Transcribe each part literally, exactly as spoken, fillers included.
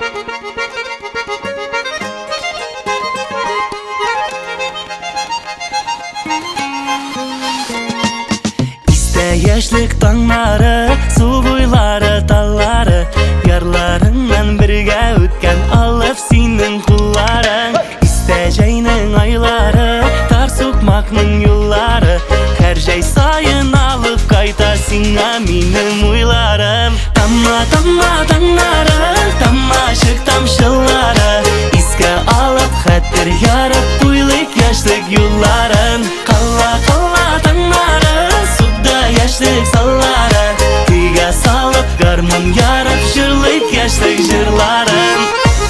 Yaşlık tаңнары, su boylары, talları, yarlarından birge ötken alıp senin kulların. İsteyeceğinin ayları, tar sokmakның yolları, her şey sayın alıp kayta sina minim uylarım. Tamma tamma tаңнары, tamaşık tamşıları, iske alıp hatır yarıp uylik yaşlık yolların. Kalla kalla tаңнары, yaşlık sallara, kıyga salıp garmon yarıp jırlık yaşlık jırlarım.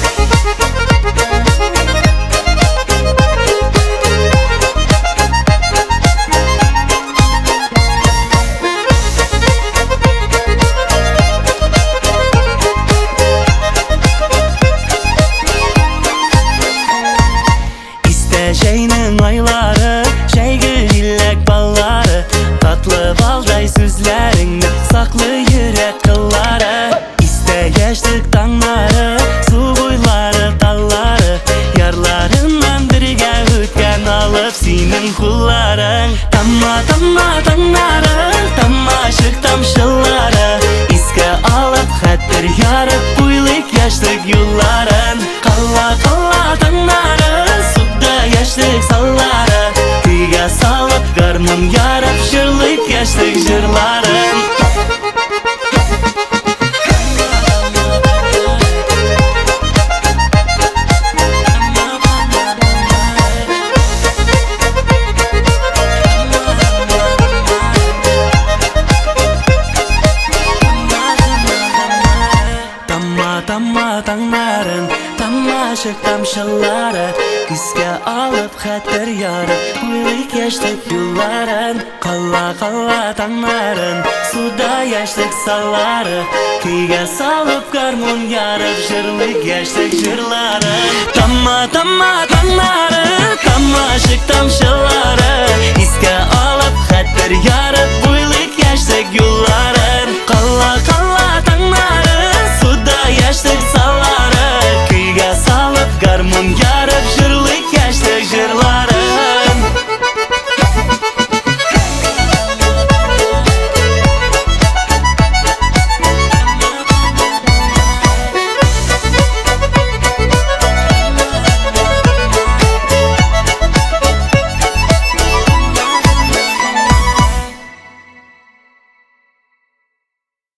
İsteyeceğinin ayları, şeygül illek balları, tatlı balday sözlerini saklı yürek kılları. İste yaşlık tаңнары, su boyları, talları, yarlarından birge ötken alıp senin kulların. Tamma tamma tаңнары, tamaşık tamşıları, iske alıp hatır yarıp uylik yaşlık yolların. Kalla kalla tаңнары, suda yaşlık salları, kıyga salıp garmon yarıp jırlık yaşlık jırlarım. Tamma tаңнарын, tamaşık tamşıları, iske alıp hatır yarıp uylik yaşlık yolların. Kalla kalla tаңнарын, suda yaşlık salları, kıyga salıp garmon yarıp jırlık yaşlık jırlarım. Tamma tamma tаңнары, tamaşık tamşıları, iske alıp hatır yarıp uylik yaşlık yolların. Kalla kalla